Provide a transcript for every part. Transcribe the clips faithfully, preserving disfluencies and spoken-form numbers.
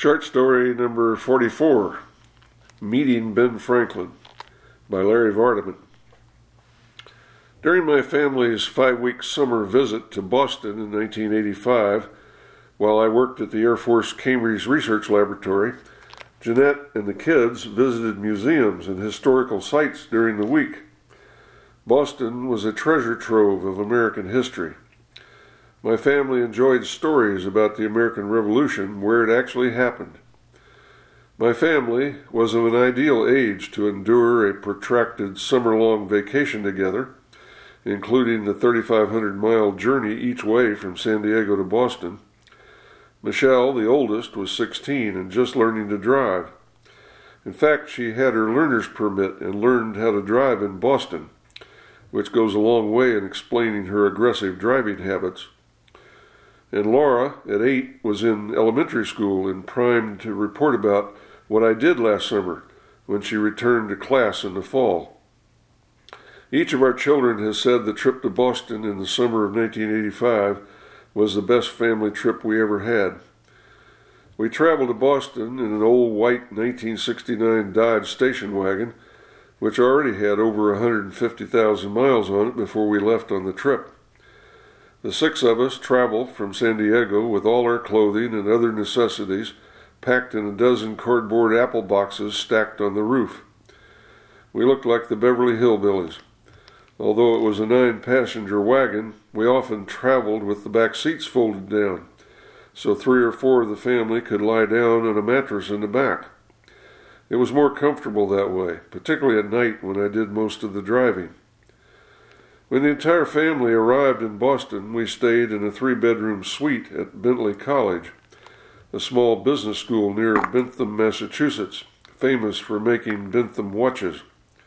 Short story number forty-four, Meeting Ben Franklin, by Larry Vardaman. During my family's five-week summer visit to Boston in nineteen eighty-five, while I worked at the Air Force Cambridge Research Laboratory, Jeanette and the kids visited museums and historical sites during the week. Boston was a treasure trove of American history. My family enjoyed stories about the American Revolution where it actually happened. My family was of an ideal age to endure a protracted summer-long vacation together, including the thirty-five hundred mile journey each way from San Diego to Boston. Michelle, the oldest, was sixteen and just learning to drive. In fact, she had her learner's permit and learned how to drive in Boston, which goes a long way in explaining her aggressive driving habits. And Laura, at eight, was in elementary school and primed to report about what I did last summer when she returned to class in the fall. Each of our children has said the trip to Boston in the summer of nineteen eighty-five was the best family trip we ever had. We traveled to Boston in an old white nineteen sixty-nine Dodge station wagon, which already had over one hundred fifty thousand miles on it before we left on the trip. The six of us traveled from San Diego with all our clothing and other necessities packed in a dozen cardboard apple boxes stacked on the roof. We looked like the Beverly Hillbillies. Although it was a nine-passenger wagon, we often traveled with the back seats folded down, so three or four of the family could lie down on a mattress in the back. It was more comfortable that way, particularly at night when I did most of the driving. When the entire family arrived in Boston, we stayed in a three-bedroom suite at Bentley College, a small business school near Bentham, Massachusetts, famous for making Bentham watches.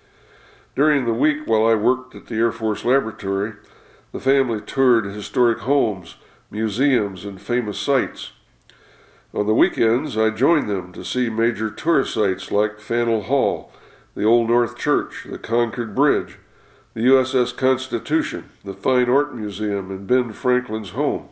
During the week while I worked at the Air Force Laboratory, the family toured historic homes, museums, and famous sites. On the weekends, I joined them to see major tourist sites like Faneuil Hall, the Old North Church, the Concord Bridge, the U S S Constitution, the Fine Art Museum, and Ben Franklin's home.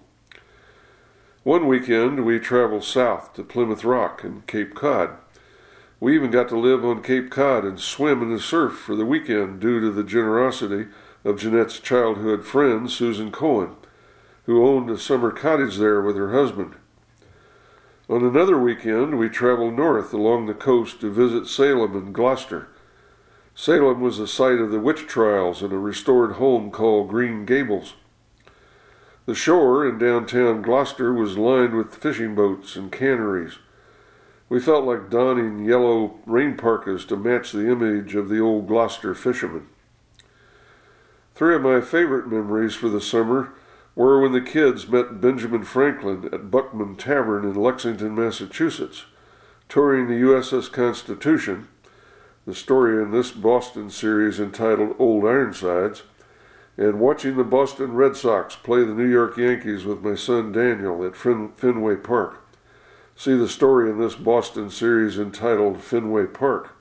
One weekend, we traveled south to Plymouth Rock and Cape Cod. We even got to live on Cape Cod and swim in the surf for the weekend due to the generosity of Jeanette's childhood friend, Susan Cohen, who owned a summer cottage there with her husband. On another weekend, we traveled north along the coast to visit Salem and Gloucester. Salem was the site of the witch trials in a restored home called Green Gables. The shore in downtown Gloucester was lined with fishing boats and canneries. We felt like donning yellow rain parkas to match the image of the old Gloucester fishermen. Three of my favorite memories for the summer were when the kids met Benjamin Franklin at Buckman Tavern in Lexington, Massachusetts, touring the U S S Constitution, the story in this Boston series entitled Old Ironsides, and watching the Boston Red Sox play the New York Yankees with my son Daniel at fin- Fenway Park. See the story in this Boston series entitled Fenway Park.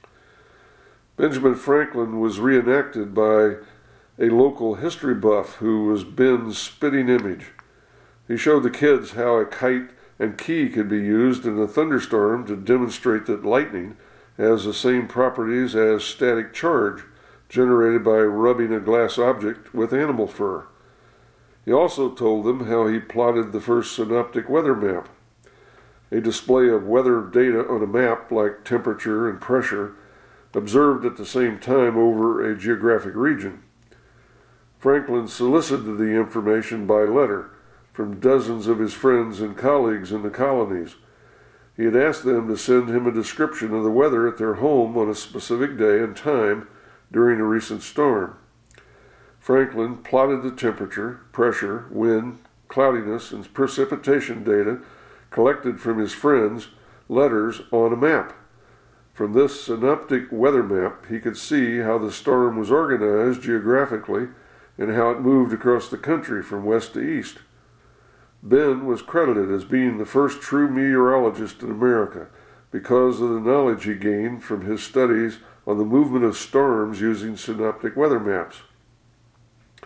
Benjamin Franklin was reenacted by a local history buff who was Ben's spitting image. He showed the kids how a kite and key could be used in a thunderstorm to demonstrate that lightning has the same properties as static charge generated by rubbing a glass object with animal fur. He also told them how he plotted the first synoptic weather map, a display of weather data on a map like temperature and pressure, observed at the same time over a geographic region. Franklin solicited the information by letter from dozens of his friends and colleagues in the colonies. He had asked them to send him a description of the weather at their home on a specific day and time during a recent storm. Franklin plotted the temperature, pressure, wind, cloudiness, and precipitation data collected from his friends' letters on a map. From this synoptic weather map, he could see how the storm was organized geographically and how it moved across the country from west to east. Ben was credited as being the first true meteorologist in America because of the knowledge he gained from his studies on the movement of storms using synoptic weather maps.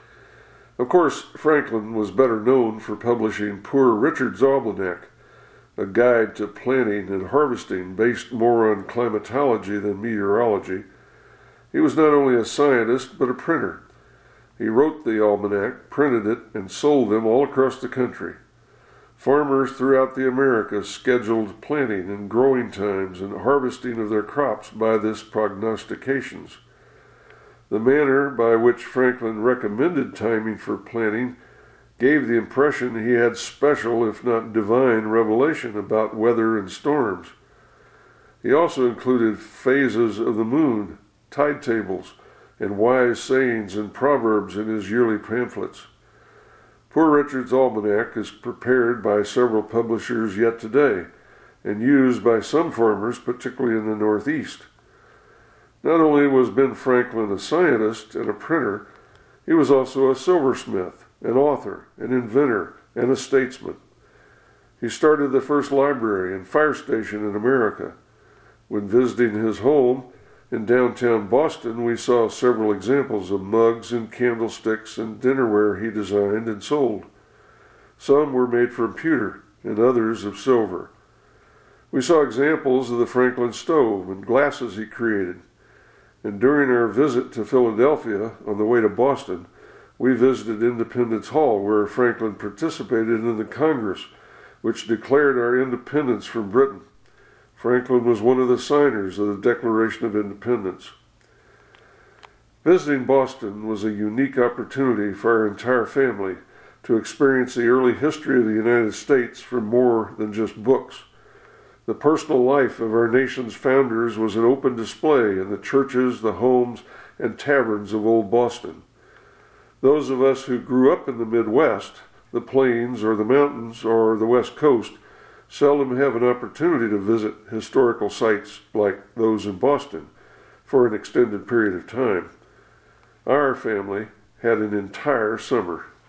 Of course, Franklin was better known for publishing Poor Richard's Almanac, a guide to planting and harvesting based more on climatology than meteorology. He was not only a scientist, but a printer. He wrote the almanac, printed it, and sold them all across the country. Farmers throughout the Americas scheduled planting and growing times and harvesting of their crops by this prognostications. The manner by which Franklin recommended timing for planting gave the impression he had special, if not divine, revelation about weather and storms. He also included phases of the moon, tide tables, and wise sayings and proverbs in his yearly pamphlets. Poor Richard's Almanac is prepared by several publishers yet today, and used by some farmers, particularly in the Northeast. Not only was Ben Franklin a scientist and a printer, he was also a silversmith, an author, an inventor, and a statesman. He started the first library and fire station in America. When visiting his home in downtown Boston, we saw several examples of mugs and candlesticks and dinnerware he designed and sold. Some were made from pewter and others of silver. We saw examples of the Franklin stove and glasses he created. And during our visit to Philadelphia on the way to Boston, we visited Independence Hall, where Franklin participated in the Congress, which declared our independence from Britain. Franklin was one of the signers of the Declaration of Independence. Visiting Boston was a unique opportunity for our entire family to experience the early history of the United States from more than just books. The personal life of our nation's founders was an open display in the churches, the homes, and taverns of old Boston. Those of us who grew up in the Midwest, the plains or the mountains or the West Coast, seldom have an opportunity to visit historical sites like those in Boston for an extended period of time. Our family had an entire summer.